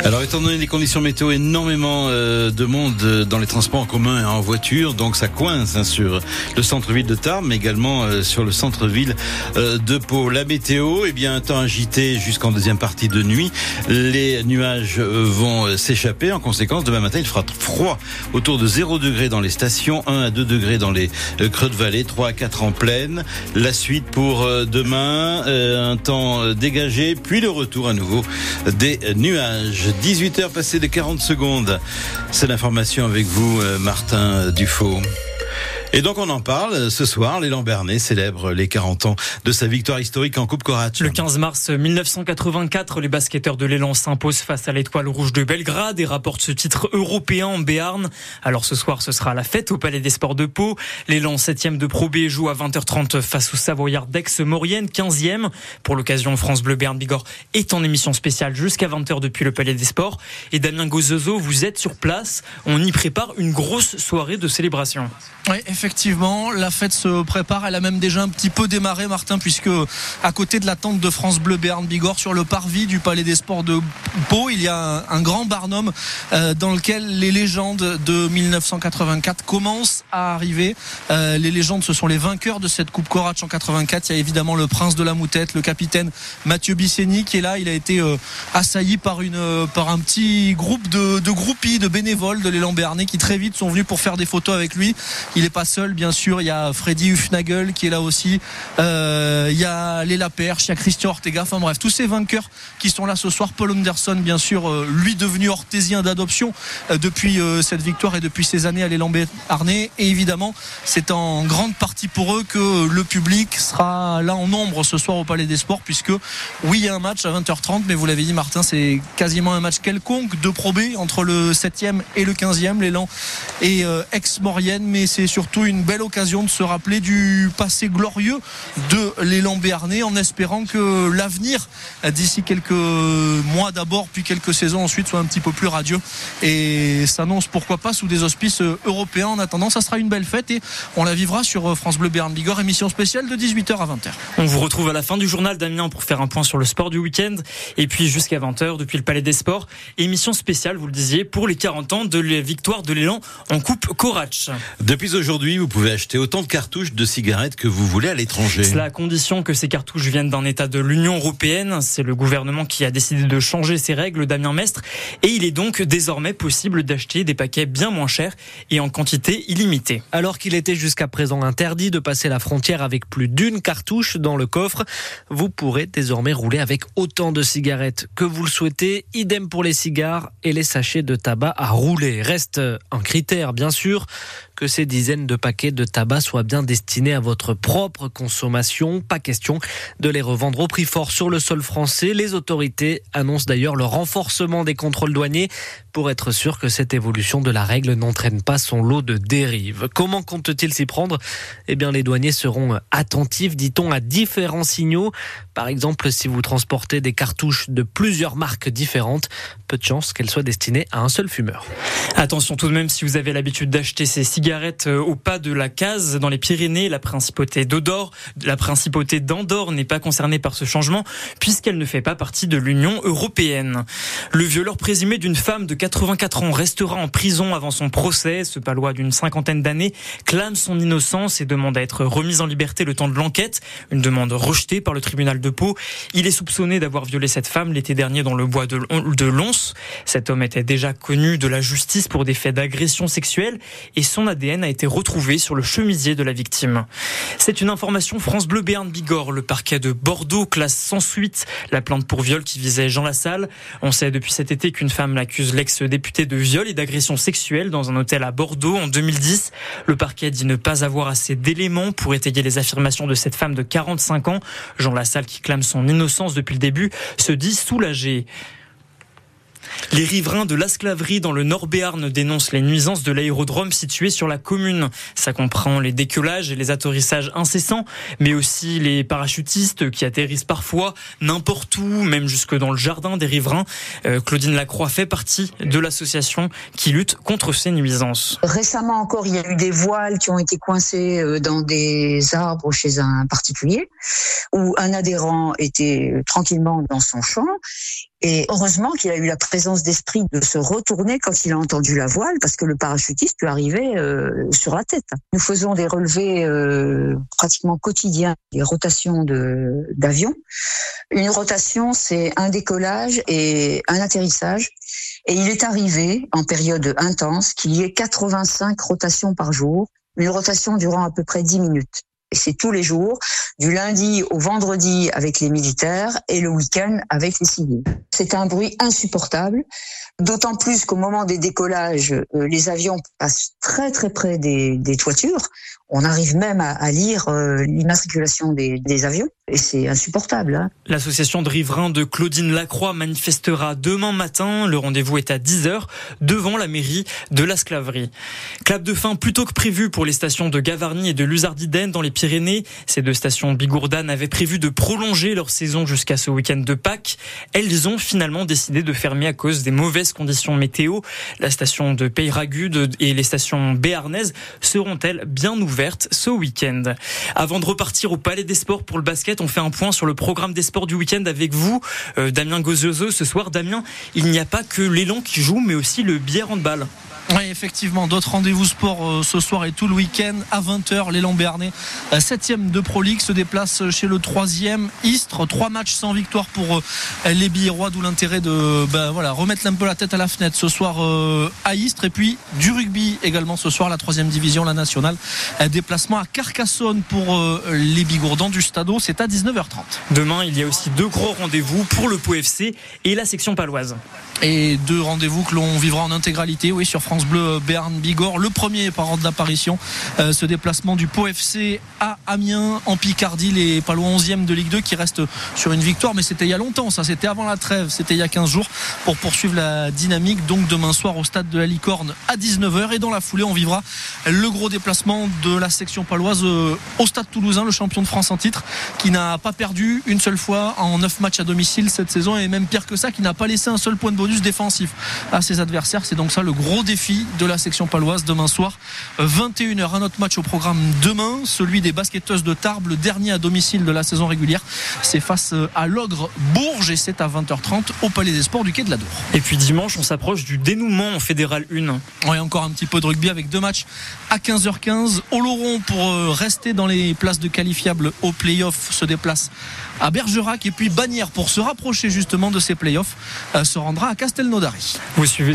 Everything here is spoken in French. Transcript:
Alors, étant donné les conditions météo, énormément de monde dans les transports en commun et en voiture, donc ça coince sur le centre-ville de Tarbes, mais également sur le centre-ville de Pau. La météo, un temps agité jusqu'en deuxième partie de nuit. Les nuages vont s'échapper. En conséquence, demain matin, il fera froid autour de 0 degré dans les stations, 1 à 2 degrés dans les creux de vallée, 3 à 4 en plaine. La suite pour demain, un temps dégagé, puis le retour à nouveau des nuages. 18h passées de 40 secondes. C'est l'information avec vous, Martin Dufault. Et donc on en parle ce soir. L'élan Béarnais célèbre les 40 ans de sa victoire historique en Coupe Korač. Le 15 mars 1984, les basketteurs de l'élan s'imposent face à l'Étoile Rouge de Belgrade et rapportent ce titre européen en Béarn. Alors ce soir, ce sera la fête au Palais des Sports de Pau. L'élan 7e de Pro B joue à 20h30 face aux Savoyards d'Aix-Maurienne, 15e. Pour l'occasion, France Bleu Béarn Bigorre est en émission spéciale jusqu'à 20h depuis le Palais des Sports. Et Damien Gozozo, vous êtes sur place. On y prépare une grosse soirée de célébration. Oui, effectivement, la fête se prépare. Elle a même déjà un petit peu démarré, Martin, puisque à côté de la tente de France Bleu Béarn Bigorre, sur le parvis du Palais des Sports de Pau, il y a un grand barnum dans lequel les légendes de 1984 commencent à arriver. Les légendes, ce sont les vainqueurs de cette Coupe Korač en 84. Il y a évidemment le prince de la Moutette, le capitaine Mathieu Bisseni qui est là. Il a été assailli par un petit groupe de groupies, de bénévoles de l'élan béarnais qui très vite sont venus pour faire des photos avec lui. Il n'est pas seul, bien sûr. Il y a Freddy Hufnagel qui est là aussi. Il y a Léla Perche, il y a Christian Ortega. Enfin bref, tous ces vainqueurs qui sont là ce soir. Paul Anderson, bien sûr, lui devenu orthésien d'adoption depuis cette victoire et depuis ces années à l'élan béarnais. Et évidemment, c'est en grande partie pour eux que le public sera là en nombre ce soir au Palais des Sports, puisque oui, il y a un match à 20h30, mais vous l'avez dit, Martin, c'est quasiment un match quelconque de Pro B entre le 7e et le 15e, l'élan et Aix-Maurienne, mais c'est surtout une belle occasion de se rappeler du passé glorieux de l'élan béarnais, en espérant que l'avenir d'ici quelques mois d'abord puis quelques saisons ensuite soit un petit peu plus radieux et s'annonce pourquoi pas sous des auspices européens. En attendant, ça sera une belle fête et on la vivra sur France Bleu Béarn Bigorre, émission spéciale de 18h à 20h. On vous retrouve à la fin du journal, Damien, pour faire un point sur le sport du week-end et puis jusqu'à 20h depuis le Palais des Sports, émission spéciale, vous le disiez, pour les 40 ans de la victoire de l'élan en Coupe Korač. Depuis aujourd'hui, vous pouvez acheter autant de cartouches de cigarettes que vous voulez à l'étranger. Cela à condition que ces cartouches viennent d'un État de l'Union européenne. C'est le gouvernement qui a décidé de changer ces règles, Damien Mestre. Et il est donc désormais possible d'acheter des paquets bien moins chers et en quantité illimitée. Alors qu'il était jusqu'à présent interdit de passer la frontière avec plus d'une cartouche dans le coffre, vous pourrez désormais rouler avec autant de cigarettes que vous le souhaitez. Idem pour les cigares et les sachets de tabac à rouler. Reste un critère, bien sûr, que ces dizaines de paquets de tabac soient bien destinés à votre propre consommation. Pas question de les revendre au prix fort sur le sol français. Les autorités annoncent d'ailleurs le renforcement des contrôles douaniers pour être sûr que cette évolution de la règle n'entraîne pas son lot de dérives. Comment comptent-ils s'y prendre ? Les douaniers seront attentifs, dit-on, à différents signaux. Par exemple, si vous transportez des cartouches de plusieurs marques différentes, peu de chance qu'elles soient destinées à un seul fumeur. Attention tout de même, si vous avez l'habitude d'acheter ces cigarettes au pas de la case dans les Pyrénées, la principauté d'Andorre n'est pas concernée par ce changement puisqu'elle ne fait pas partie de l'Union européenne. Le violeur présumé d'une femme de 84 ans restera en prison avant son procès. Ce palois d'une cinquantaine d'années clame son innocence et demande à être remis en liberté le temps de l'enquête. Une demande rejetée par le tribunal de Pau. Il est soupçonné d'avoir violé cette femme l'été dernier dans le bois de Lons. Cet homme était déjà connu de la justice pour des faits d'agression sexuelle et son ADN a été retrouvé sur le chemisier de la victime. C'est une information France Bleu Béarn Bigorre. Le parquet de Bordeaux classe sans suite la plainte pour viol qui visait Jean Lassalle. On sait depuis cet été qu'une femme l'accuse l'ex-député de viol et d'agression sexuelle dans un hôtel à Bordeaux en 2010. Le parquet dit ne pas avoir assez d'éléments pour étayer les affirmations de cette femme de 45 ans. Jean Lassalle, qui clame son innocence depuis le début, se dit soulagé. Les riverains de l'Asclaverie dans le Nord-Béarn dénoncent les nuisances de l'aérodrome situé sur la commune. Ça comprend les décollages et les atterrissages incessants, mais aussi les parachutistes qui atterrissent parfois n'importe où, même jusque dans le jardin des riverains. Claudine Lacroix fait partie de l'association qui lutte contre ces nuisances. Récemment encore, il y a eu des voiles qui ont été coincés dans des arbres chez un particulier, où un adhérent était tranquillement dans son champ Et heureusement qu'il a eu la présence d'esprit de se retourner quand il a entendu la voile, parce que le parachutiste lui arrivait sur la tête. Nous faisons des relevés pratiquement quotidiens, des rotations d'avions. Une rotation, c'est un décollage et un atterrissage. Et il est arrivé, en période intense, qu'il y ait 85 rotations par jour, une rotation durant à peu près 10 minutes. Et c'est tous les jours, du lundi au vendredi avec les militaires et le week-end avec les civils. C'est un bruit insupportable, d'autant plus qu'au moment des décollages, les avions passent très très près des toitures. On arrive même à lire l'immatriculation des avions et c'est insupportable. Hein. L'association de riverains de Claudine Lacroix manifestera demain matin. Le rendez-vous est à 10h devant la mairie de la Sclaverie. Clap de fin plus tôt que prévu pour les stations de Gavarnie et de Luzardiden dans les Pyrénées. Ces deux stations bigourdanes avaient prévu de prolonger leur saison jusqu'à ce week-end de Pâques. Elles ont finalement décidé de fermer à cause des mauvaises conditions météo. La station de Peyragudes et les stations béarnaises seront-elles bien ouvertes ce week-end. Avant de repartir au Palais des Sports pour le basket, on fait un point sur le programme des sports du week-end avec vous, Damien Gozioso. Ce soir, Damien, il n'y a pas que l'élan qui joue, mais aussi le bière handball. Oui, effectivement, d'autres rendez-vous sport ce soir et tout le week-end à 20h. L'élan béarnais, 7e de Pro League, se déplace chez le 3e Istres. 3 matchs sans victoire pour les Biérois, d'où l'intérêt de remettre un peu la tête à la fenêtre ce soir à Istres. Et puis du rugby également ce soir, la 3e division, la nationale. Déplacement à Carcassonne pour les Bigourdans du Stadeau, c'est à 19h30. Demain, il y a aussi 2 gros rendez-vous pour le Pau FC et la section paloise. Et 2 rendez-vous que l'on vivra en intégralité, oui, sur France Bleu Béarn Bigorre. Le premier par ordre d'apparition, ce déplacement du Pau FC à Amiens en Picardie, les Palois 11e de Ligue 2 qui restent sur une victoire, mais c'était il y a longtemps, ça, c'était avant la trêve, c'était il y a 15 jours pour poursuivre la dynamique. Donc demain soir au stade de la Licorne à 19h, et dans la foulée on vivra le gros déplacement de la section paloise au stade toulousain, le champion de France en titre, qui n'a pas perdu une seule fois en 9 matchs à domicile cette saison, et même pire que ça, qui n'a pas laissé un seul point de bonus défensif à ses adversaires. C'est donc ça le gros défi de la section paloise demain soir, 21h. Un autre match au programme demain, celui des basketteuses de Tarbes, le dernier à domicile de la saison régulière. C'est face à l'Ogre Bourges et c'est à 20h30 au Palais des Sports du Quai de la Dour. Et puis dimanche, on s'approche du dénouement en Fédéral 1. Oui, encore un petit peu de rugby avec 2 matchs à 15h15. Oloron, pour rester dans les places de qualifiables au play-off, se déplace à Bergerac, et puis Bagnères, pour se rapprocher justement de ces play-offs, se rendra à Castelnaudary. Vous suivez